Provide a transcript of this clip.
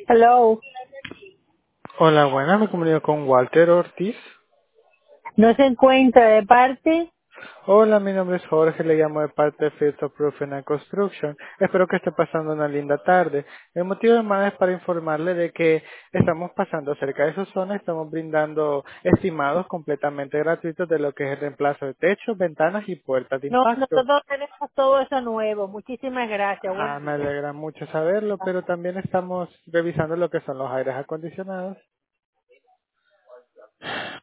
Hello. Hola, buenas, me comunico con Walter Ortiz. No se encuentra de parte. Hola, mi nombre es Jorge, le llamo de parte de Fields of Proof and Construction. Espero que esté pasando una linda tarde. El motivo de más es para informarle de que estamos pasando cerca de su zona, estamos brindando estimados completamente gratuitos de lo que es el reemplazo de techos, ventanas y puertas de No, impacto. nosotros tenemos todo eso nuevo. Muchísimas gracias. Buen Me día. alegra mucho saberlo, pero también estamos revisando lo que son los aires acondicionados.